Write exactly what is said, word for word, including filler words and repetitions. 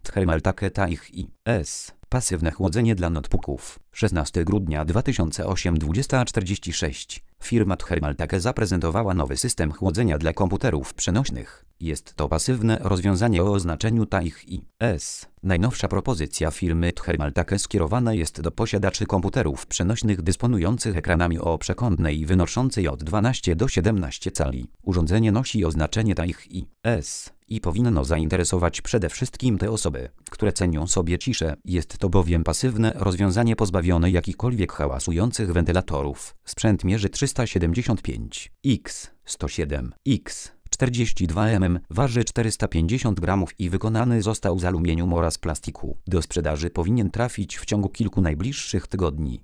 Thermaltake Taich I S. Pasywne chłodzenie dla notebooków. szesnastego grudnia dwa tysiące ósmego dwudziesta czterdzieści sześć. Firma Thermaltake zaprezentowała nowy system chłodzenia dla komputerów przenośnych. Jest to pasywne rozwiązanie o oznaczeniu Taich I S. Najnowsza propozycja firmy Thermaltake skierowana jest do posiadaczy komputerów przenośnych dysponujących ekranami o przekątnej wynoszącej od dwunastu do siedemnastu cali. Urządzenie nosi oznaczenie Taich I S i powinno zainteresować przede wszystkim te osoby, które cenią sobie ciszę. Jest to bowiem pasywne rozwiązanie pozbawione jakichkolwiek hałasujących wentylatorów. Sprzęt mierzy trzysta siedemdziesiąt pięć na sto siedem na czterdzieści dwa milimetry, waży czterysta pięćdziesiąt gramów i wykonany został z aluminium oraz plastiku. Do sprzedaży powinien trafić w ciągu kilku najbliższych tygodni.